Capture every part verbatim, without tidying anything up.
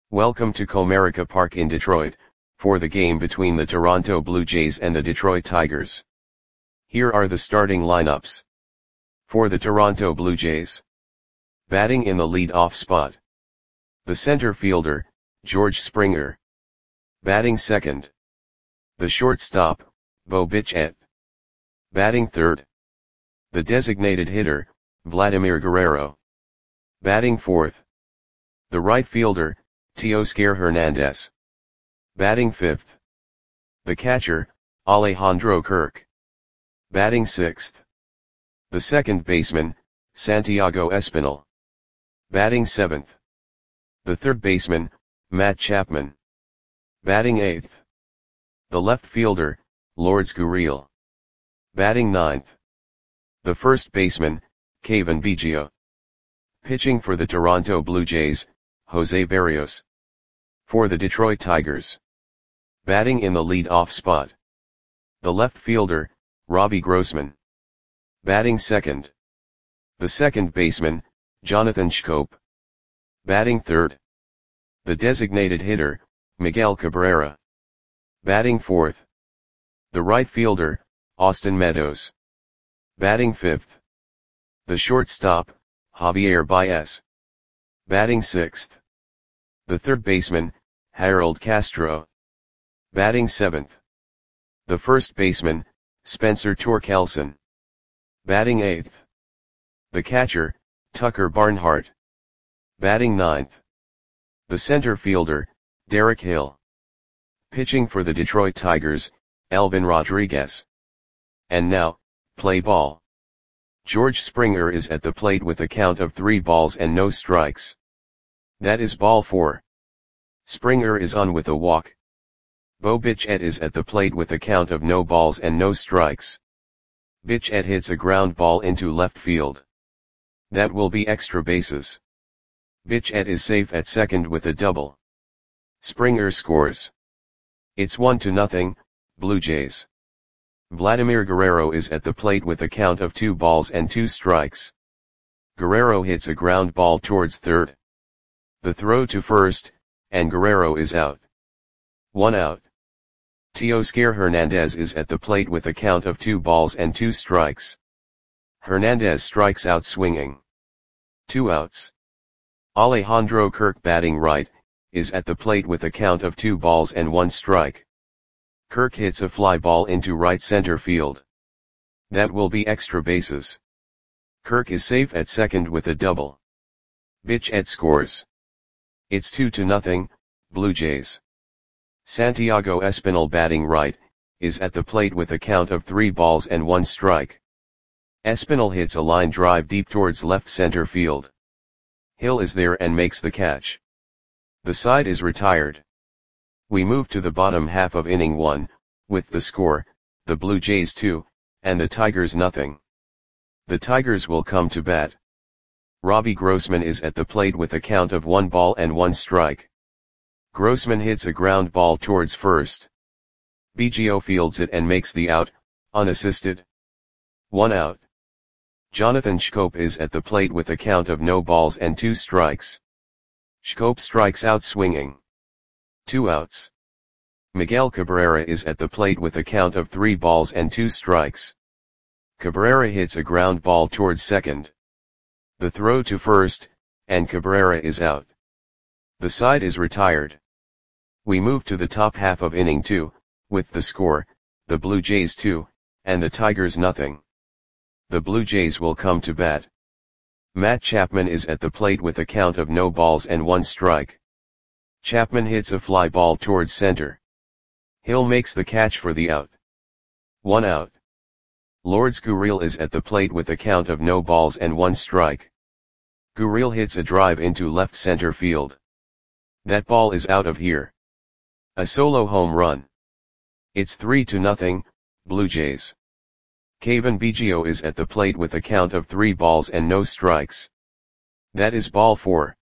Welcome to Comerica Park in Detroit, for the game between the Toronto Blue Jays and the Detroit Tigers. Here are the starting lineups. For the Toronto Blue Jays. Batting in the lead-off spot. The center fielder, George Springer. Batting second. The shortstop, Bo Bichette. Batting third. The designated hitter, Vladimir Guerrero. Batting fourth. The right fielder, Teoscar Hernandez. Batting fifth. The catcher, Alejandro Kirk. Batting sixth. The second baseman, Santiago Espinal. Batting seventh. The third baseman, Matt Chapman. Batting eighth. The left fielder, Lourdes Gurriel. Batting ninth. The first baseman, Cavan Biggio. Pitching for the Toronto Blue Jays, Jose Berrios. For the Detroit Tigers. Batting in the lead-off spot. The left fielder, Robbie Grossman. Batting second. The second baseman, Jonathan Schoop. Batting third. The designated hitter, Miguel Cabrera. Batting fourth. The right fielder, Austin Meadows. Batting fifth. The shortstop, Javier Baez. Batting sixth. The third baseman, Harold Castro. Batting seventh. The first baseman, Spencer Torkelson. Batting eighth. The catcher, Tucker Barnhart. Batting ninth. The center fielder, Derek Hill. Pitching for the Detroit Tigers, Elvin Rodriguez. And now, play ball. George Springer is at the plate with a count of three balls and no strikes. That is ball four. Springer is on with a walk. Bo Bichette is at the plate with a count of no balls and no strikes. Bichette hits a ground ball into left field. That will be extra bases. Bichette is safe at second with a double. Springer scores. It's one to nothing, Blue Jays. Vladimir Guerrero is at the plate with a count of two balls and two strikes. Guerrero hits a ground ball towards third. The throw to first, and Guerrero is out. One out. Teoscar Hernandez is at the plate with a count of two balls and two strikes. Hernandez strikes out swinging. Two outs. Alejandro Kirk, batting right, is at the plate with a count of two balls and one strike. Kirk hits a fly ball into right center field. That will be extra bases. Kirk is safe at second with a double. Bichette scores. It's two to nothing, Blue Jays. Santiago Espinal, batting right, is at the plate with a count of three balls and one strike. Espinal hits a line drive deep towards left center field. Hill is there and makes the catch. The side is retired. We move to the bottom half of inning one, with the score, the Blue Jays two, and the Tigers nothing. The Tigers will come to bat. Robbie Grossman is at the plate with a count of one ball and one strike. Grossman hits a ground ball towards first. Biggio fields it and makes the out, unassisted. One out. Jonathan Schoop is at the plate with a count of no balls and two strikes. Schoop strikes out swinging. Two outs. Miguel Cabrera is at the plate with a count of three balls and two strikes. Cabrera hits a ground ball towards second. The throw to first, and Cabrera is out. The side is retired. We move to the top half of inning two, with the score, the Blue Jays two, and the Tigers nothing. The Blue Jays will come to bat. Matt Chapman is at the plate with a count of no balls and one strike. Chapman hits a fly ball towards center. Hill makes the catch for the out. One out. Lourdes Gurriel is at the plate with a count of no balls and one strike. Gurriel hits a drive into left center field. That ball is out of here. A solo home run. It's three to nothing, Blue Jays. Cavan Biggio is at the plate with a count of three balls and no strikes. That is ball four.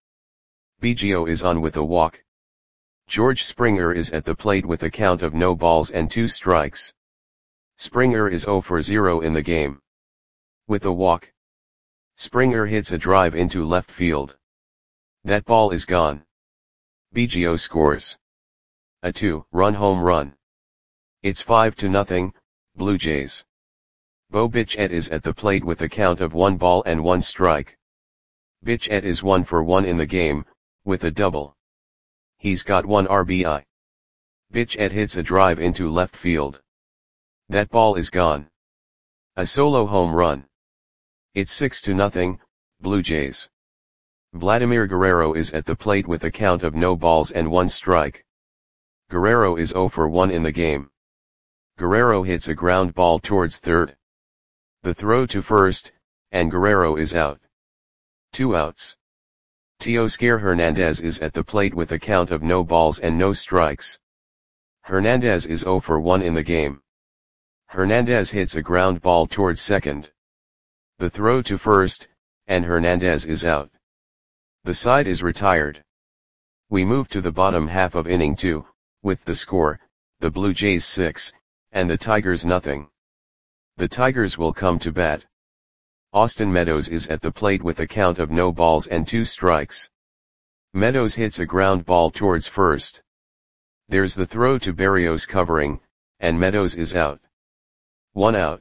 Biggio is on with a walk. George Springer is at the plate with a count of no balls and two strikes. Springer is zero for zero in the game. With a walk. Springer hits a drive into left field. That ball is gone. B G O scores a two-run home run. It's five to nothing, Blue Jays. Bo Bichette is at the plate with a count of one ball and one strike. Bichette is one for one in the game, with a double. He's got one R B I. Bichette hits a drive into left field. That ball is gone. A solo home run. It's six to nothing, Blue Jays. Vladimir Guerrero is at the plate with a count of no balls and one strike. Guerrero is zero for one in the game. Guerrero hits a ground ball towards third. The throw to first, and Guerrero is out. Two outs. Teoscar Hernandez is at the plate with a count of no balls and no strikes. Hernandez is zero for one in the game. Hernandez hits a ground ball towards second. The throw to first, and Hernandez is out. The side is retired. We move to the bottom half of inning two, with the score, the Blue Jays six, and the Tigers nothing. The Tigers will come to bat. Austin Meadows is at the plate with a count of no balls and two strikes. Meadows hits a ground ball towards first. There's the throw to Berrios covering, and Meadows is out. One out.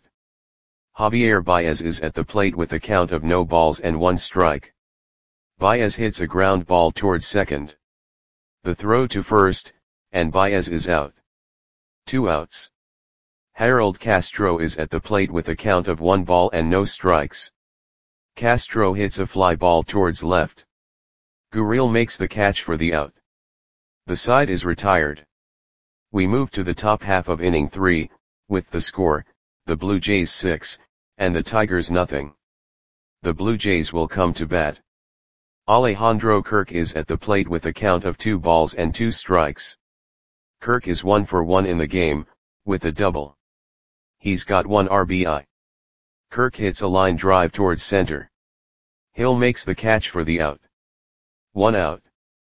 Javier Baez is at the plate with a count of no balls and one strike. Baez hits a ground ball towards second. The throw to first, and Baez is out. Two outs. Harold Castro is at the plate with a count of one ball and no strikes. Castro hits a fly ball towards left. Gurriel makes the catch for the out. The side is retired. We move to the top half of inning three, with the score, the Blue Jays six, and the Tigers nothing. The Blue Jays will come to bat. Alejandro Kirk is at the plate with a count of two balls and two strikes. Kirk is one for one in the game, with a double. He's got one R B I. Kirk hits a line drive towards center. Hill makes the catch for the out. One out.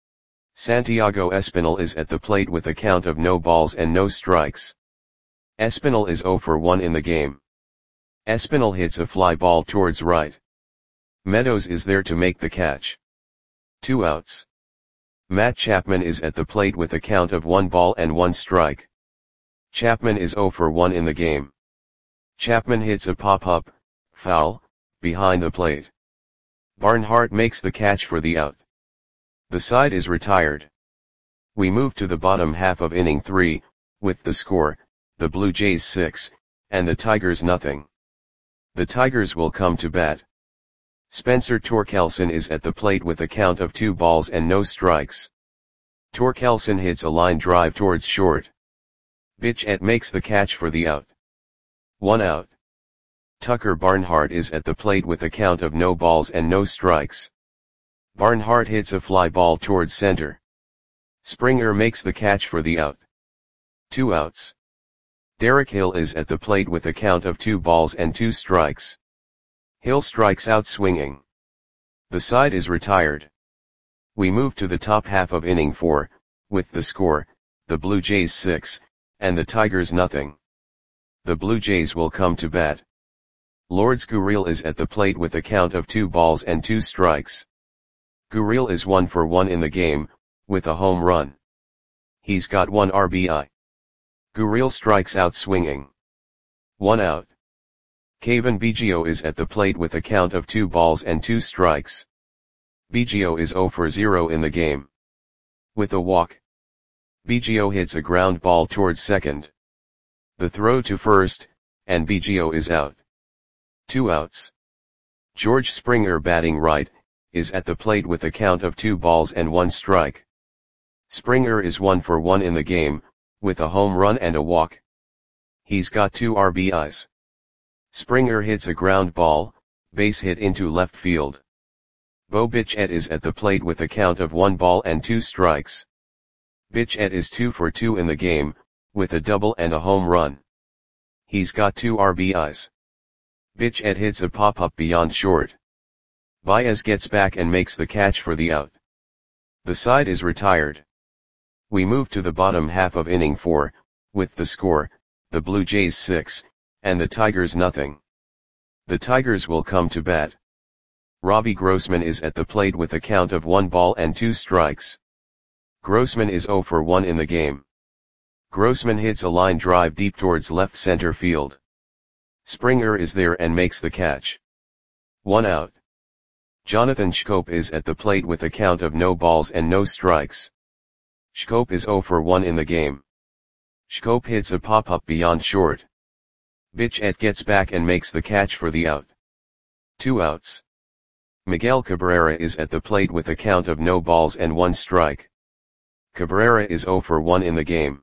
Santiago Espinal is at the plate with a count of no balls and no strikes. Espinal is zero for one in the game. Espinal hits a fly ball towards right. Meadows is there to make the catch. Two outs. Matt Chapman is at the plate with a count of one ball and one strike. Chapman is zero for one in the game. Chapman hits a pop-up, foul, behind the plate. Barnhart makes the catch for the out. The side is retired. We move to the bottom half of inning three, with the score, the Blue Jays six, and the Tigers nothing. The Tigers will come to bat. Spencer Torkelson is at the plate with a count of two balls and no strikes. Torkelson hits a line drive towards short. Bichette makes the catch for the out. One out. Tucker Barnhart is at the plate with a count of no balls and no strikes. Barnhart hits a fly ball towards center. Springer makes the catch for the out. Two outs. Derek Hill is at the plate with a count of two balls and two strikes. Hill strikes out swinging. The side is retired. We move to the top half of inning four, with the score, the Blue Jays six, and the Tigers nothing. The Blue Jays will come to bat. Lourdes Gurriel is at the plate with a count of two balls and two strikes. Gurriel is one for one in the game, with a home run. He's got one R B I. Gurriel strikes out swinging. One out. Cavan Biggio is at the plate with a count of two balls and two strikes. Biggio is zero for zero in the game. With a walk. Biggio hits a ground ball towards second. The throw to first, and Biggio is out. Two outs. George Springer batting right, is at the plate with a count of two balls and one strike. Springer is one for one in the game, with a home run and a walk. He's got two R B Is. Springer hits a ground ball, base hit into left field. Bo Bichette is at the plate with a count of one ball and two strikes. Bichette is two for two in the game, with a double and a home run. He's got two R B Is. Bichette hits a pop-up beyond short. Baez gets back and makes the catch for the out. The side is retired. We move to the bottom half of inning four, with the score, the Blue Jays six, and the Tigers nothing. The Tigers will come to bat. Robbie Grossman is at the plate with a count of one ball and two strikes. Grossman is zero for one in the game. Grossman hits a line drive deep towards left center field. Springer is there and makes the catch. One out. Jonathan Schoop is at the plate with a count of no balls and no strikes. Schoop is zero for one in the game. Schoop hits a pop-up beyond short. Bichette gets back and makes the catch for the out. Two outs. Miguel Cabrera is at the plate with a count of no balls and one strike. Cabrera is zero for one in the game.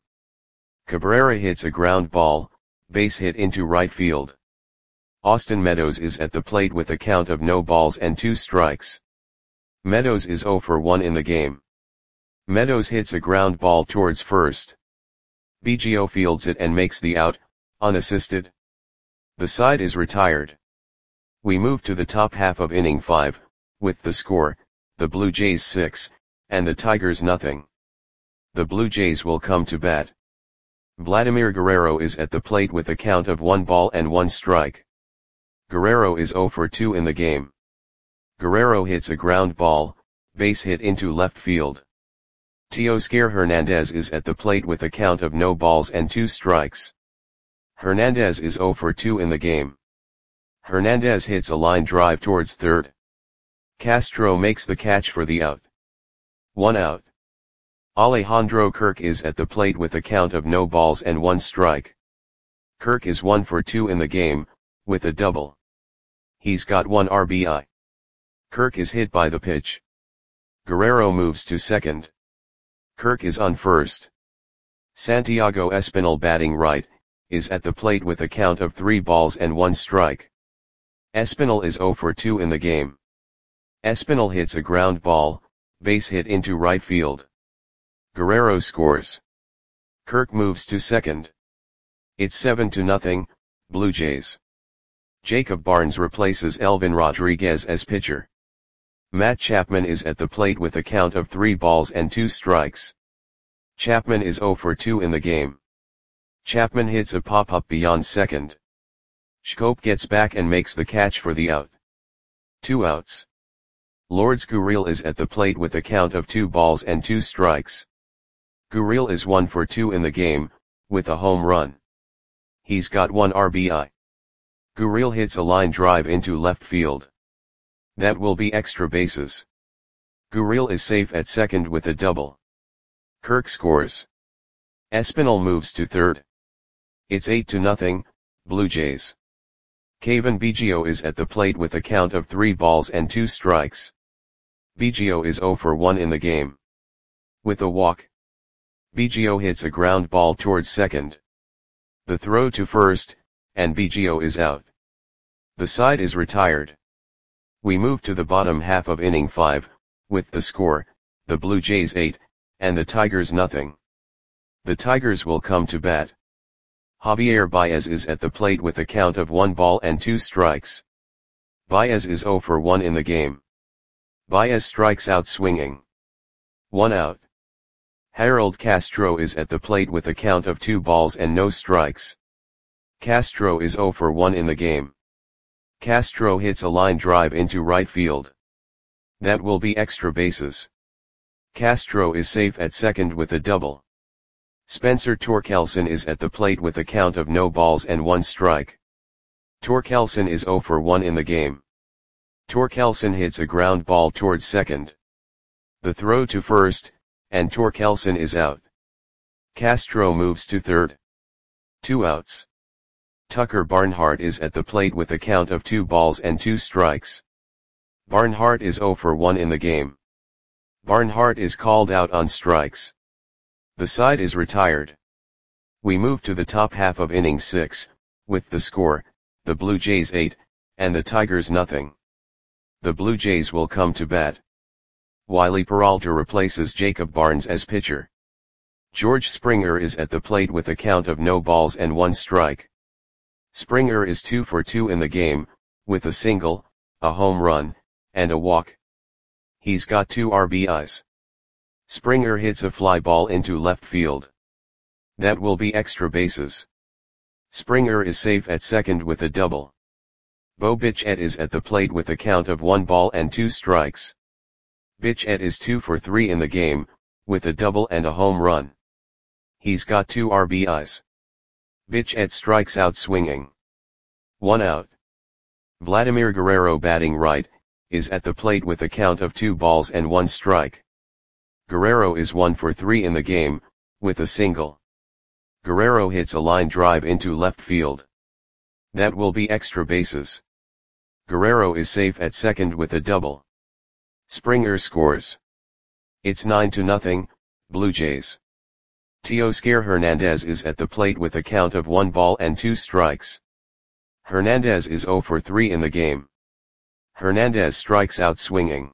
Cabrera hits a ground ball, base hit into right field. Austin Meadows is at the plate with a count of no balls and two strikes. Meadows is zero for one in the game. Meadows hits a ground ball towards first. Biggio fields it and makes the out, unassisted. The side is retired. We move to the top half of inning five, with the score, the Blue Jays six, and the Tigers nothing. The Blue Jays will come to bat. Vladimir Guerrero is at the plate with a count of one ball and one strike. Guerrero is zero for two in the game. Guerrero hits a ground ball, base hit into left field. Teoscar Hernandez is at the plate with a count of no balls and two strikes. Hernandez is zero for two in the game. Hernandez hits a line drive towards third. Castro makes the catch for the out. One out. Alejandro Kirk is at the plate with a count of no balls and one strike. Kirk is one for two in the game, with a double. He's got one R B I. Kirk is hit by the pitch. Guerrero moves to second. Kirk is on first. Santiago Espinal, batting right, is at the plate with a count of three balls and one strike. Espinal is zero for two in the game. Espinal hits a ground ball, base hit into right field. Guerrero scores. Kirk moves to second. It's seven to nothing, Blue Jays. Jacob Barnes replaces Elvin Rodriguez as pitcher. Matt Chapman is at the plate with a count of three balls and two strikes. Chapman is zero for two in the game. Chapman hits a pop-up beyond second. Schoop gets back and makes the catch for the out. Two outs. Lourdes Gurriel is at the plate with a count of two balls and two strikes. Gurriel is one for two in the game, with a home run. He's got one R B I. Gurriel hits a line drive into left field. That will be extra bases. Gurriel is safe at second with a double. Kirk scores. Espinal moves to third. It's eight to nothing, Blue Jays. Cavan Biggio is at the plate with a count of three balls and two strikes. Biggio is zero for one in the game. With a walk. Biggio hits a ground ball towards second. The throw to first, and Biggio is out. The side is retired. We move to the bottom half of inning five, with the score, the Blue Jays eight, and the Tigers nothing. The Tigers will come to bat. Javier Baez is at the plate with a count of one ball and two strikes. Baez is zero for one in the game. Baez strikes out swinging. One out. Harold Castro is at the plate with a count of two balls and no strikes. Castro is zero for one in the game. Castro hits a line drive into right field. That will be extra bases. Castro is safe at second with a double. Spencer Torkelson is at the plate with a count of no balls and one strike. Torkelson is zero for one in the game. Torkelson hits a ground ball towards second. The throw to first, and Torkelson is out. Castro moves to third. Two outs. Tucker Barnhart is at the plate with a count of two balls and two strikes. Barnhart is zero for one in the game. Barnhart is called out on strikes. The side is retired. We move to the top half of inning six, with the score, the Blue Jays eight, and the Tigers nothing. The Blue Jays will come to bat. Wiley Peralta replaces Jacob Barnes as pitcher. George Springer is at the plate with a count of no balls and one strike. Springer is two for two in the game, with a single, a home run, and a walk. He's got two R B Is. Springer hits a fly ball into left field. That will be extra bases. Springer is safe at second with a double. Bo Bichette is at the plate with a count of one ball and two strikes. Bichette is two for three in the game, with a double and a home run. He's got two R B Is. Bichette strikes out swinging. One out. Vladimir Guerrero, batting right, is at the plate with a count of two balls and one strike. Guerrero is one for three in the game, with a single. Guerrero hits a line drive into left field. That will be extra bases. Guerrero is safe at second with a double. Springer scores. It's nine to nothing, Blue Jays. Teoscar Hernandez is at the plate with a count of one ball and two strikes. Hernandez is zero for three in the game. Hernandez strikes out swinging.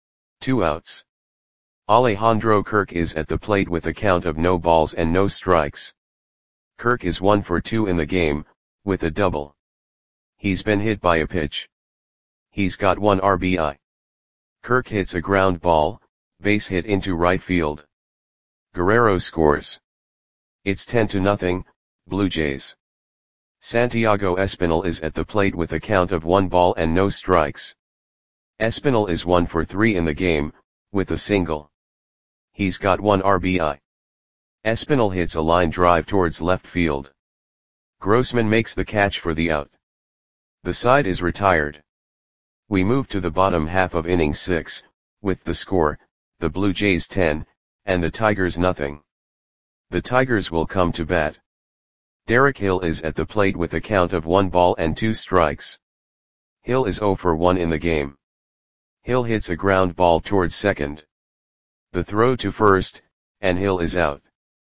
Two outs. Alejandro Kirk is at the plate with a count of no balls and no strikes. Kirk is one for two in the game, with a double. He's been hit by a pitch. He's got one R B I. Kirk hits a ground ball, base hit into right field. Guerrero scores. It's ten to nothing, Blue Jays. Santiago Espinal is at the plate with a count of one ball and no strikes. Espinal is one for three in the game, with a single. He's got one R B I. Espinal hits a line drive towards left field. Grossman makes the catch for the out. The side is retired. We move to the bottom half of inning six, with the score, the Blue Jays ten, and the Tigers nothing. The Tigers will come to bat. Derek Hill is at the plate with a count of one ball and two strikes. Hill is zero for one in the game. Hill hits a ground ball towards second. The throw to first, and Hill is out.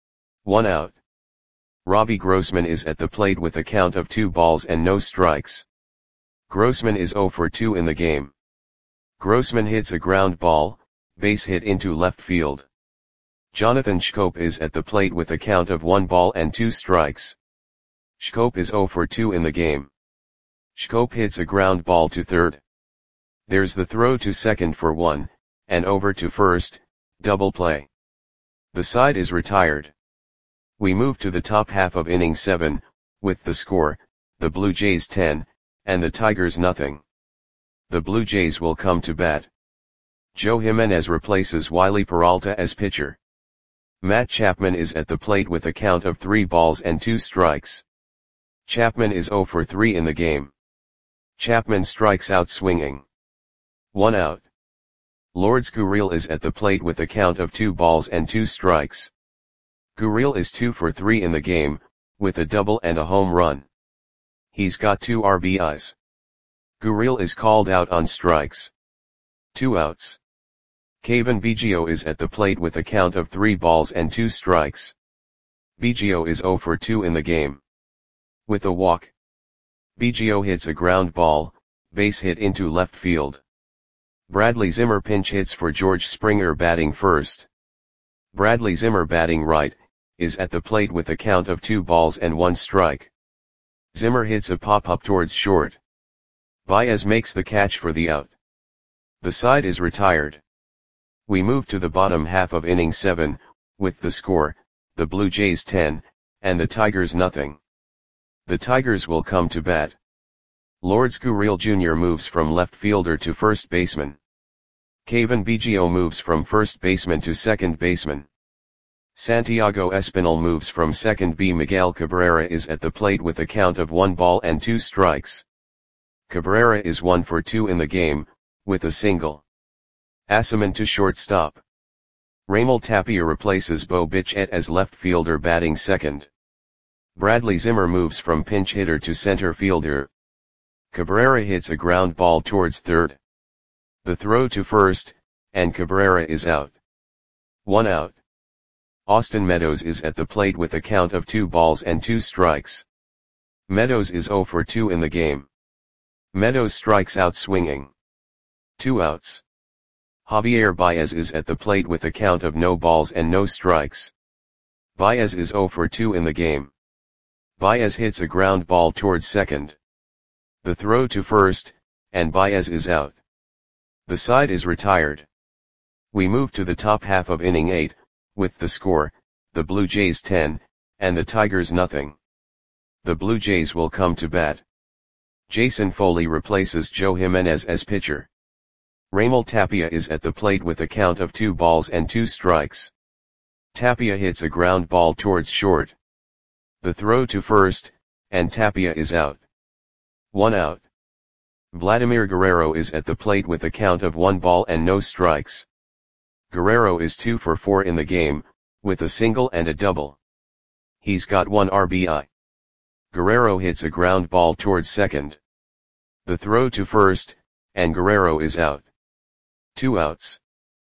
One out. Robbie Grossman is at the plate with a count of two balls and no strikes. Grossman is zero for two in the game. Grossman hits a ground ball, base hit into left field. Jonathan Schoop is at the plate with a count of one ball and two strikes. Schoop is zero for two in the game. Schoop hits a ground ball to third. There's the throw to second for one, and over to first, double play. The side is retired. We move to the top half of inning seven, with the score, the Blue Jays ten, and the Tigers nothing. The Blue Jays will come to bat. Joe Jimenez replaces Wiley Peralta as pitcher. Matt Chapman is at the plate with a count of three balls and two strikes. Chapman is zero for three in the game. Chapman strikes out swinging. One out. Lourdes Gurriel is at the plate with a count of two balls and two strikes. Gurriel is two for three in the game, with a double and a home run. He's got two R B Is. Gurriel is called out on strikes. Two outs. Cavan Biggio is at the plate with a count of three balls and two strikes. Biggio is zero for two in the game. With a walk. Biggio hits a ground ball, base hit into left field. Bradley Zimmer pinch hits for George Springer batting first. Bradley Zimmer batting right, is at the plate with a count of two balls and one strike. Zimmer hits a pop-up towards short. Baez makes the catch for the out. The side is retired. We move to the bottom half of inning seven, with the score, the Blue Jays ten, and the Tigers nothing. The Tigers will come to bat. Lourdes Gurriel Junior moves from left fielder to first baseman. Cavan Biggio moves from first baseman to second baseman. Santiago Espinal moves from second B. Miguel Cabrera is at the plate with a count of one ball and two strikes. Cabrera is one for two in the game, with a single. Asaman to shortstop. Raimel Tapia replaces Bo Bichette as left fielder batting second. Bradley Zimmer moves from pinch hitter to center fielder. Cabrera hits a ground ball towards third. The throw to first, and Cabrera is out. One out. Austin Meadows is at the plate with a count of two balls and two strikes. Meadows is zero for two in the game. Meadows strikes out swinging. Two outs. Javier Baez is at the plate with a count of no balls and no strikes. Baez is zero for two in the game. Baez hits a ground ball towards second. The throw to first, and Baez is out. The side is retired. We move to the top half of inning eight, with the score, the Blue Jays ten, and the Tigers nothing. The Blue Jays will come to bat. Jason Foley replaces Joe Jimenez as pitcher. Raimel Tapia is at the plate with a count of two balls and two strikes. Tapia hits a ground ball towards short. The throw to first, and Tapia is out. One out. Vladimir Guerrero is at the plate with a count of one ball and no strikes. Guerrero is two for four in the game, with a single and a double. He's got one R B I. Guerrero hits a ground ball towards second. The throw to first, and Guerrero is out. Two outs.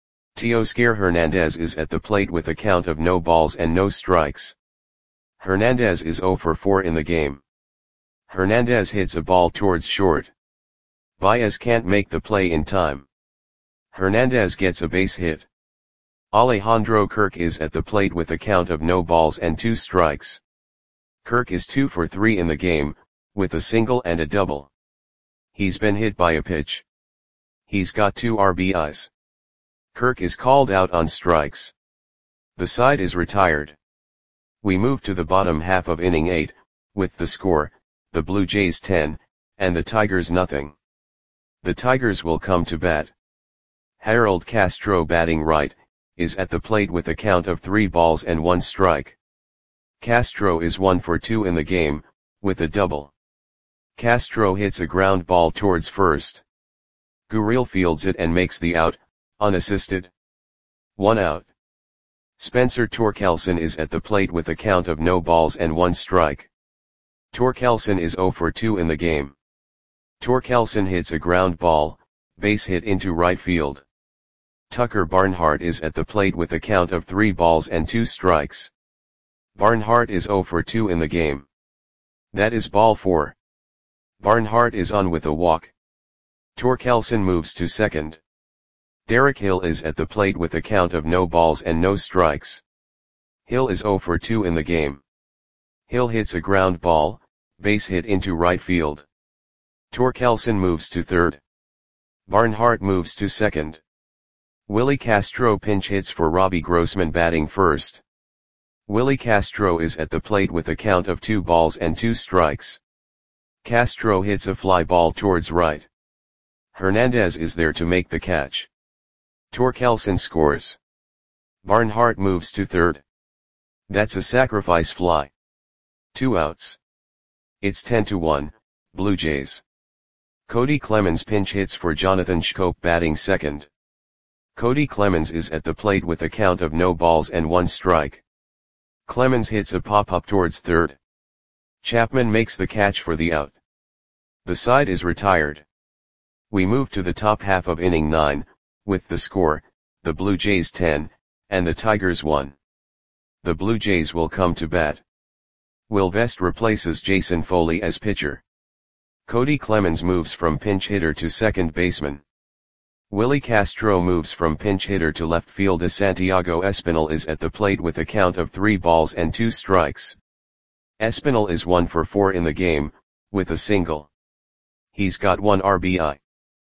Teoscar Hernandez is at the plate with a count of no balls and no strikes. Hernandez is zero for four in the game. Hernandez hits a ball towards short. Baez can't make the play in time. Hernandez gets a base hit. Alejandro Kirk is at the plate with a count of no balls and two strikes. Kirk is two for three in the game, with a single and a double. He's been hit by a pitch. He's got two R B Is. Kirk is called out on strikes. The side is retired. We move to the bottom half of inning eight, with the score, the Blue Jays ten, and the Tigers nothing. The Tigers will come to bat. Harold Castro, batting right, is at the plate with a count of three balls and one strike. Castro is one for two in the game, with a double. Castro hits a ground ball towards first. Gurriel fields it and makes the out, unassisted. One out. Spencer Torkelson is at the plate with a count of no balls and one strike. Torkelson is zero for two in the game. Torkelson hits a ground ball, base hit into right field. Tucker Barnhart is at the plate with a count of three balls and two strikes. Barnhart is zero for two in the game. That is ball four. Barnhart is on with a walk. Torkelson moves to second. Derek Hill is at the plate with a count of no balls and no strikes. Hill is zero for two in the game. Hill hits a ground ball, base hit into right field. Torkelson moves to third. Barnhart moves to second. Willie Castro pinch hits for Robbie Grossman, batting first. Willie Castro is at the plate with a count of two balls and two strikes. Castro hits a fly ball towards right. Hernandez is there to make the catch. Torkelson scores. Barnhart moves to third. That's a sacrifice fly. Two outs. It's ten to one, Blue Jays. Cody Clemens pinch hits for Jonathan Schoop, batting second. Cody Clemens is at the plate with a count of no balls and one strike. Clemens hits a pop-up towards third. Chapman makes the catch for the out. The side is retired. We move to the top half of inning nine, with the score, the Blue Jays ten, and the Tigers one. The Blue Jays will come to bat. Will Vest replaces Jason Foley as pitcher. Cody Clemens moves from pinch hitter to second baseman. Willie Castro moves from pinch hitter to left field as Santiago Espinal is at the plate with a count of three balls and two strikes. Espinal is one for four in the game, with a single. He's got one R B I.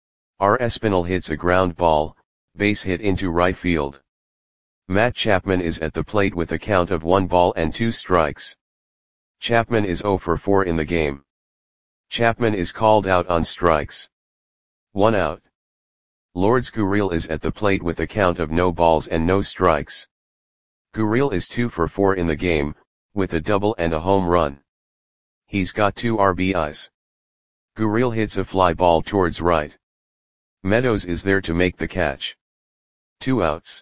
R. Espinal hits a ground ball, base hit into right field. Matt Chapman is at the plate with a count of one ball and two strikes. Chapman is zero for four in the game. Chapman is called out on strikes. One out. Lourdes Gurriel is at the plate with a count of no balls and no strikes. Gurriel is two for four in the game, with a double and a home run. He's got two R B Is. Gurriel hits a fly ball towards right. Meadows is there to make the catch. Two outs.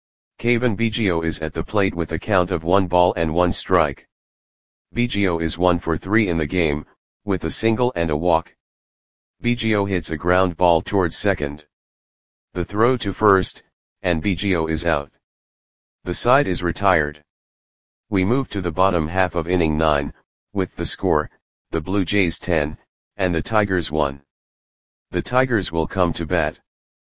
Cavan Biggio is at the plate with a count of one ball and one strike. Biggio is one for three in the game, with a single and a walk. Biggio hits a ground ball towards second. The throw to first, and Biggio is out. The side is retired. We move to the bottom half of inning nine, with the score, the Blue Jays ten, and the Tigers one. The Tigers will come to bat.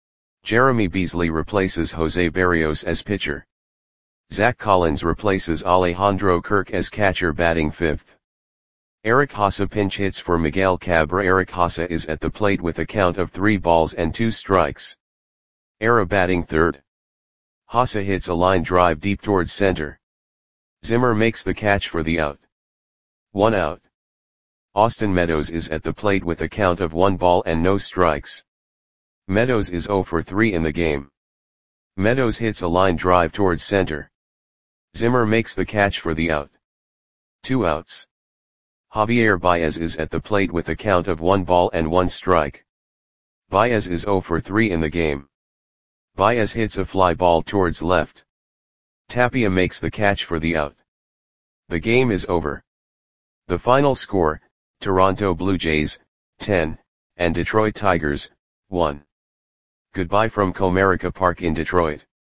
Jeremy Beasley replaces Jose Berrios as pitcher. Zach Collins replaces Alejandro Kirk as catcher, batting fifth. Eric Haase pinch hits for Miguel Cabra. Eric Haase is at the plate with a count of three balls and two strikes. Era batting third. Haase hits a line drive deep towards center. Zimmer makes the catch for the out. One out. Austin Meadows is at the plate with a count of one ball and no strikes. Meadows is zero for three in the game. Meadows hits a line drive towards center. Zimmer makes the catch for the out. Two outs. Javier Baez is at the plate with a count of one ball and one strike. Baez is zero for three in the game. Baez hits a fly ball towards left. Tapia makes the catch for the out. The game is over. The final score, Toronto Blue Jays, ten, and Detroit Tigers, one. Goodbye from Comerica Park in Detroit.